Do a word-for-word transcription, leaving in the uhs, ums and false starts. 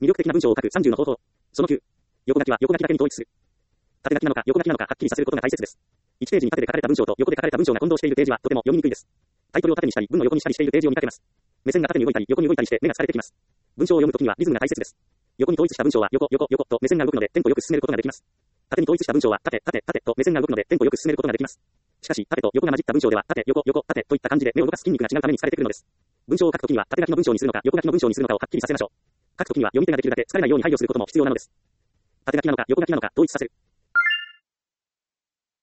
魅力的な文章を書くさんじゅうの方法。そのきゅう。横書きは横書きだけに統一する。縦書きなのか横書きなのかはっきりさせることが大切です。いちページに縦で書かれた文章と横で書かれた文章が混同しているページはとても読みにくいです。タイトルを縦にしたり文を横にしたりしているページを見かけます。目線が縦に動いたり横に動いたりして目が疲れてきます。文章を読むときにはリズムが大切です。横に統一した文章は横横横と目線が動くのでテンポよく進めることができます。縦に統一した文章は縦縦縦と目線が動くのでテンポよく進めることができます。しかし縦と横が混じった文章では縦横横縦といった感じで目を動かす筋肉が違うために疲れてくるのです。文章を書くときには縦書きの文章にするのか横書きの文章にするのかをはっきりさせましょう。書くときには読み手ができるだけ疲れないように配慮することも必要なのです。縦書きなのか横書きなのか統一させる。